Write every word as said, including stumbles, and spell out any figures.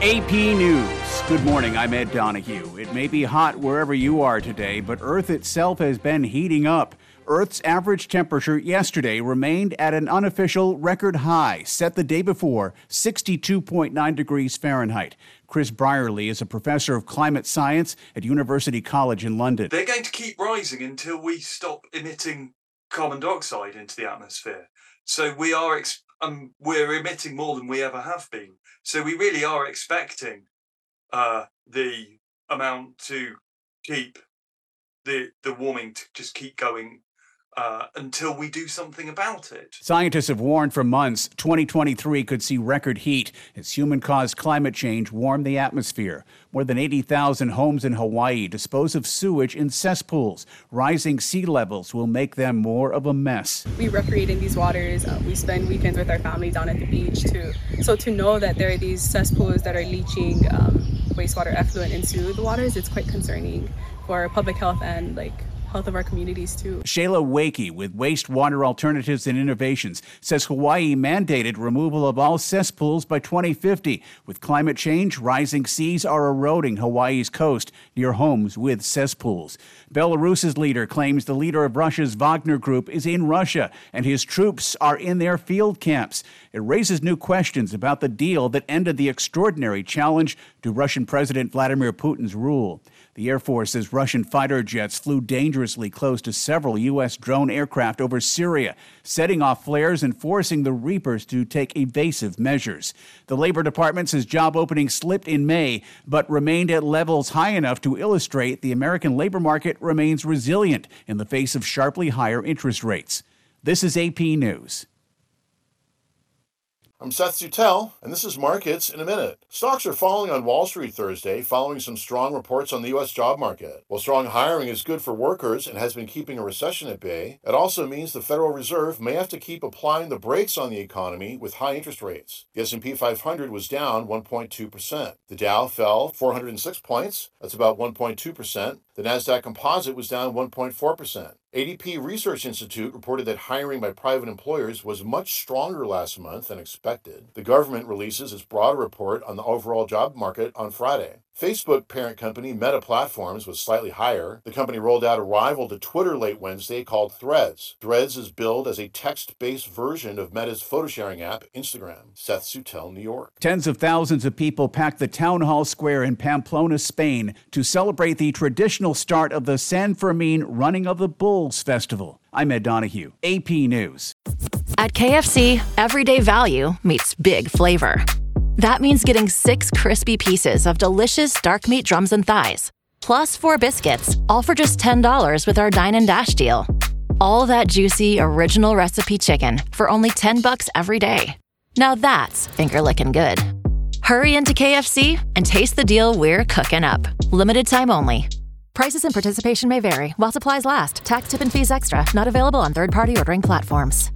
A P News. Good morning, I'm Ed Donahue. It may be hot wherever you are today, but Earth itself has been heating up. Earth's average temperature yesterday remained at an unofficial record high, set the day before, sixty-two point nine degrees Fahrenheit. Chris Brierley is a professor of climate science at University College in London. They're going to keep rising until we stop emitting carbon dioxide into the atmosphere. So we are ex- um, we're emitting more than we ever have been. So we really are expecting uh, the amount to keep the the warming to just keep going uh, until we do something about it. Scientists have warned for months twenty twenty-three could see record heat as human-caused climate change warmed the atmosphere. More than eighty thousand homes in Hawaii dispose of sewage in cesspools. Rising sea levels will make them more of a mess. We recreate in these waters. Uh, we spend weekends with our family down at the beach too. So to know that there are these cesspools that are leaching um, wastewater effluent into the waters, it's quite concerning for public health and like health of our communities too. Shayla Wakey with Wastewater Alternatives and Innovations says Hawaii mandated removal of all cesspools by twenty fifty. With climate change, rising seas are eroding Hawaii's coast near homes with cesspools. Belarus's leader claims the leader of Russia's Wagner Group is in Russia and his troops are in their field camps. It raises new questions about the deal that ended the extraordinary challenge to Russian President Vladimir Putin's rule. The Air Force says Russian fighter jets flew dangerously close to several U S drone aircraft over Syria, setting off flares and forcing the Reapers to take evasive measures. The Labor Department says job openings slipped in May, but remained at levels high enough to illustrate the American labor market remains resilient in the face of sharply higher interest rates. This is A P News. I'm Seth Sutel, and this is Markets in a Minute. Stocks are falling on Wall Street Thursday following some strong reports on the U S job market. While strong hiring is good for workers and has been keeping a recession at bay, it also means the Federal Reserve may have to keep applying the brakes on the economy with high interest rates. The S and P five hundred was down one point two percent. The Dow fell four hundred six points, that's about one point two percent. The Nasdaq Composite was down one point four percent. A D P Research Institute reported that hiring by private employers was much stronger last month than expected. The government releases its broader report on the overall job market on Friday. Facebook parent company Meta Platforms was slightly higher. The company rolled out a rival to Twitter late Wednesday called Threads. Threads is billed as a text-based version of Meta's photo-sharing app, Instagram. Seth Sutel, New York. Tens of thousands of people packed the Town Hall Square in Pamplona, Spain, to celebrate the traditional start of the San Fermin Running of the Bulls Festival. I'm Ed Donahue, A P News. At K F C, everyday value meets big flavor. That means getting six crispy pieces of delicious dark meat drums and thighs, plus four biscuits, all for just ten dollars with our Dine and Dash deal. All that juicy, original recipe chicken for only ten bucks every day. Now that's finger-licking good. Hurry into K F C and taste the deal we're cooking up. Limited time only. Prices and participation may vary while supplies last. Tax, tip, and fees extra. Not available on third-party ordering platforms.